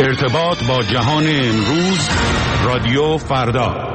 ارتباط با جهان امروز، رادیو فردا.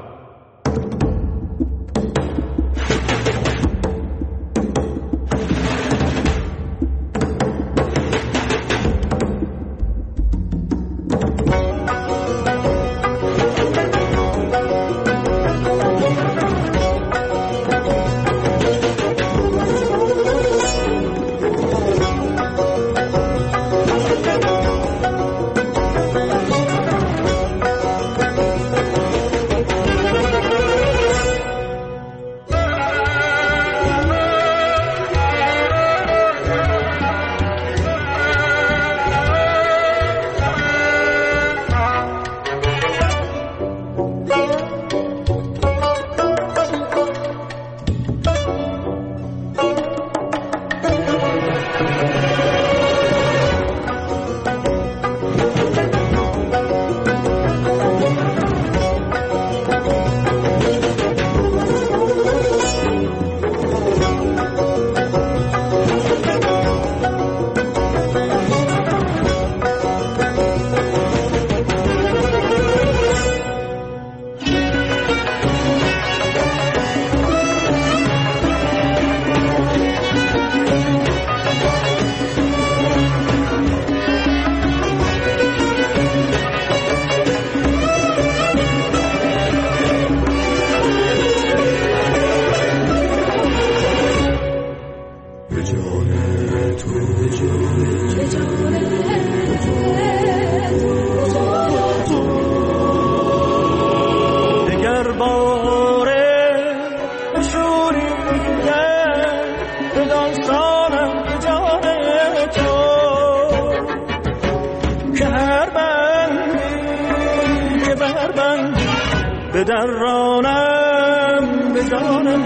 بدرانم به جانم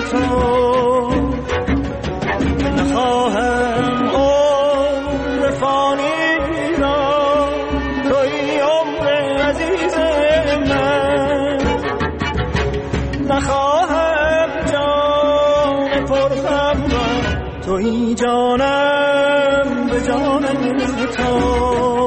تو، نخواهم عمر فانی را، توی عمر عزیز من، نخواهم جان پرخم را، توی جانم به جانم تو.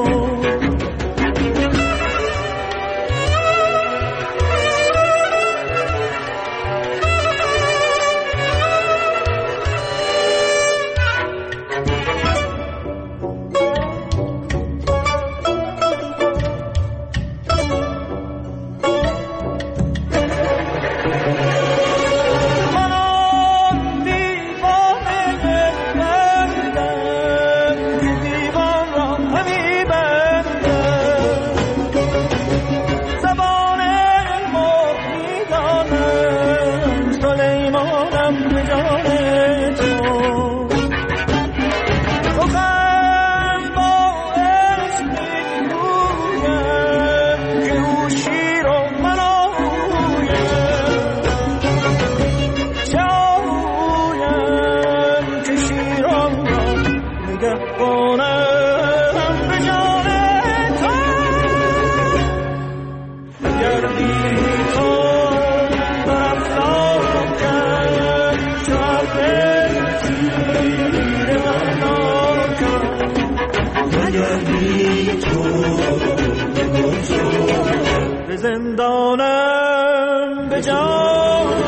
زندانم به جان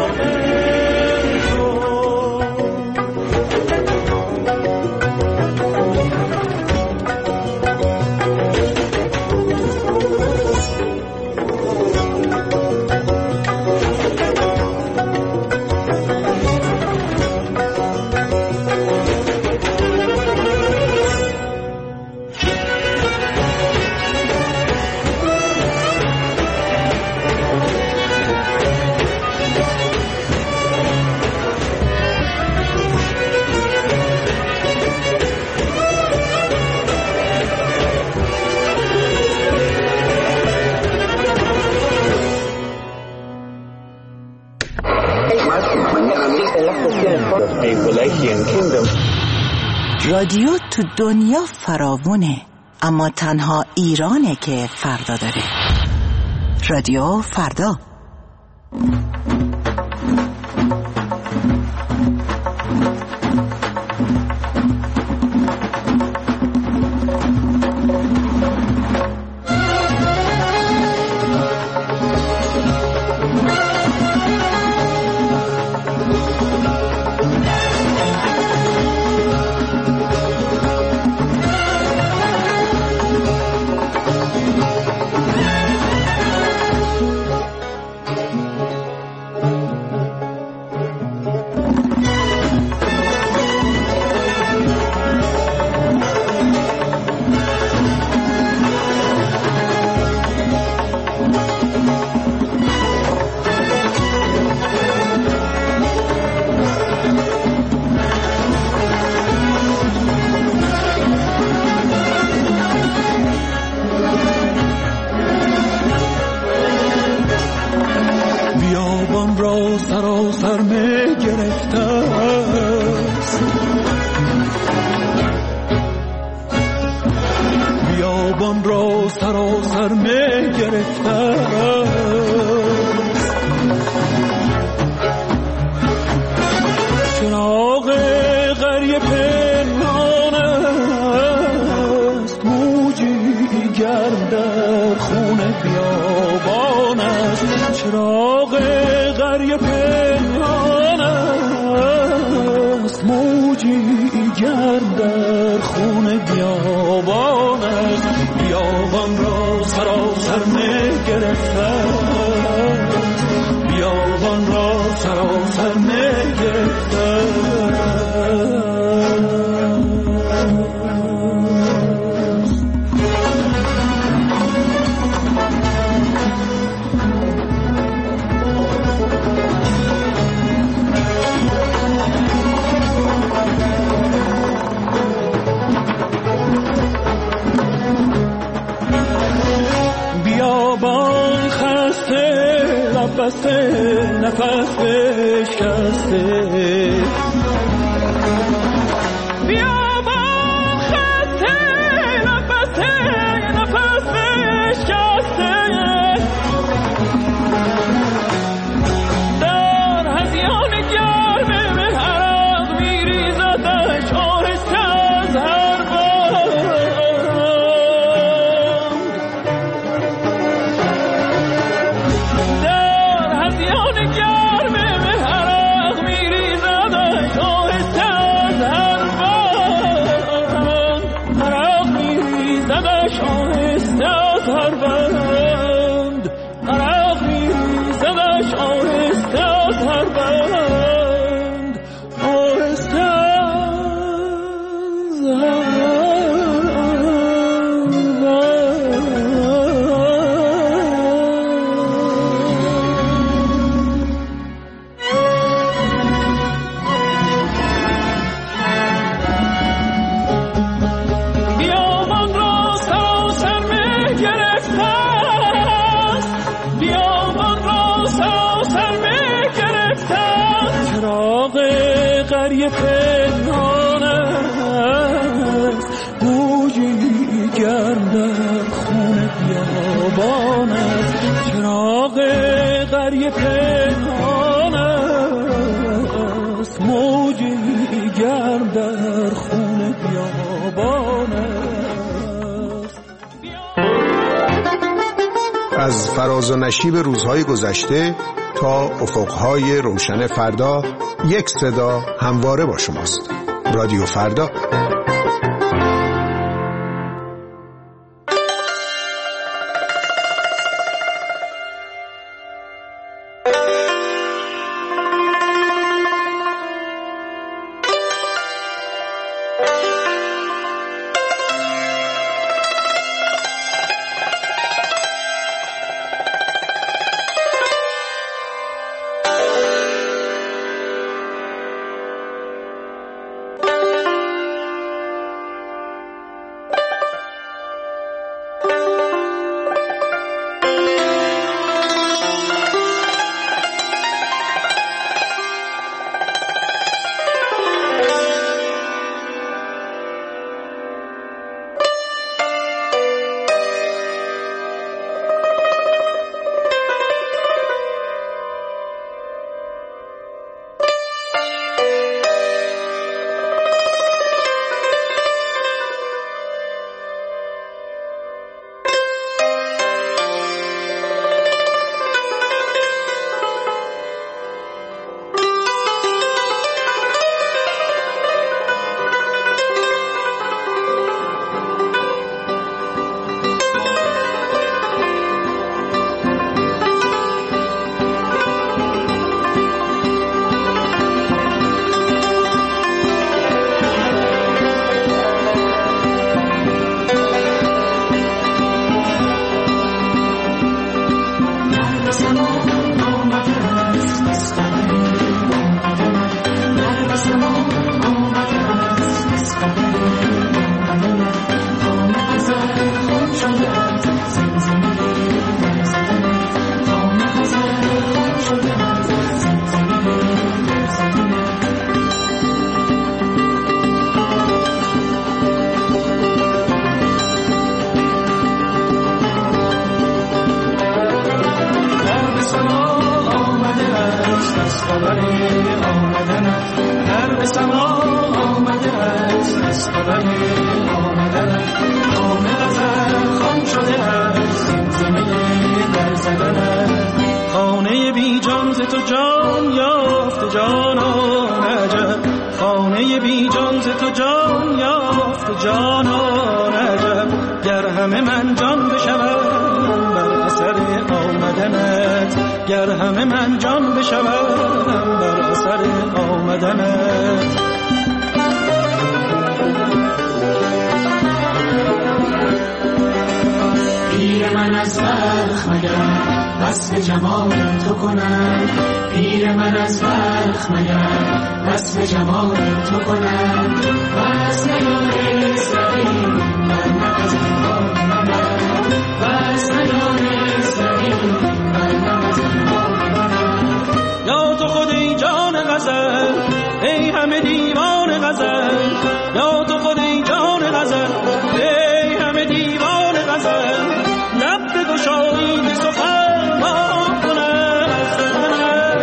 رادیو تو دنیا فراوونه، اما تنها ایرانه که فردا داره. رادیو فردا. بیابان را سراسر می گرفتم. چراغ قریه پنهان است، موجی گرم در خون بیابان است. چراغ قریه پنهان است، موجی گرم در خون بیابان است. بیابان را سراسر می گرفتم، بیابان را سراسر می گرفتم. بیابان خسته لب بسته نفس بشکسته، بیابان خسته لب بسته نفس بشکسته، در هذیان گرم عرق میریزدش آهسته از هر قریه پنهان است، موجی گرم در خون بیابان است. چراغ قریه پنهان است، موجی گرم در خون بیابان است. از فراز و نشیب روزهای گذشته تا افقهای روشن فردا، یک صدا همواره با شماست. رادیو فردا. یافت جانان عجب، گر همه من جان بشوم بر اثر آمدنت، گر همه من جان بشوم بر اثر آمدنت. پیر من از بلخ مگر وصف جمال تو کنم، پیر من از بلخ مگر وصف جمال تو کنم، وصف یار سعید من نغزل منم، وصف یار سعید من نغزل منم. یا تو خود ای جان غزل، ای همه دیوان غزل، یا تو خود ای جان غزل، ای همه دیوان غزل، لب بگشایی به سخن ما کنم از سخنت.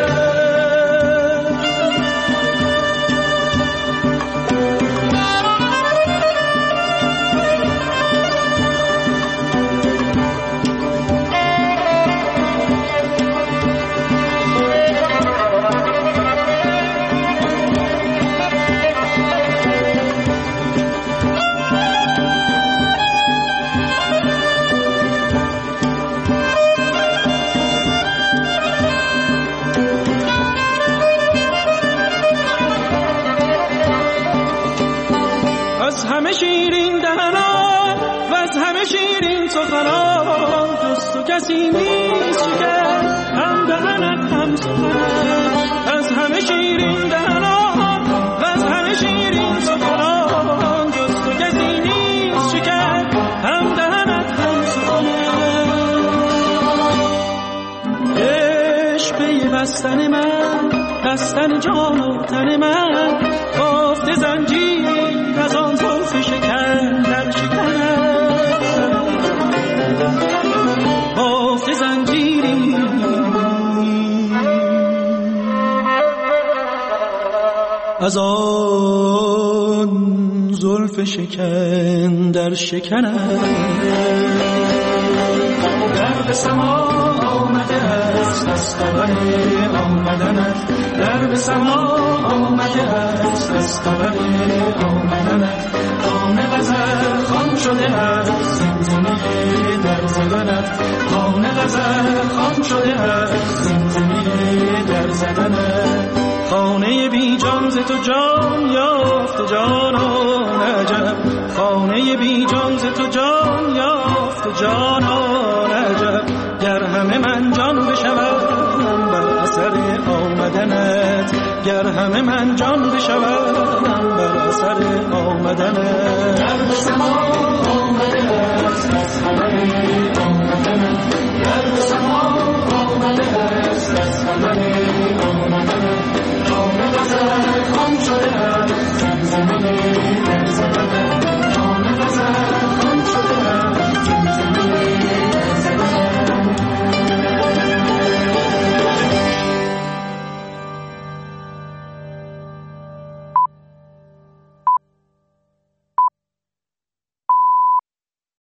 همه شیرین دهنان و از همه شیرین سخنان، جز تو کسی نیست شکر هم دهنت هم سخنت. از همه شیرین دهنان و از همه شیرین سخنان، جز تو کسی نیست شکر هم دهنت هم سخنت. عشق پیوستن من، بستن جان و تن من، بافت زنجیری از آن زلف شکن در شکنت، بافت زنجیری از آن زلف شکن در شکنت. در به سما آمده است از خبر آمدنت، در به سما آمده است از خبر آمدنت. خانه غزل خان شده است زمزمه در زدنت، خانه غزل خان شده است زمزمه در زدنت. خانه بی جان ز تو جان یافت جانان عجب، خانه بی جان ز تو جان یافت جانان عجب، گر همه من جان بشوم بر اثر آمدنت، گر همه من جان بشوم بر اثر آمدنت. در به سما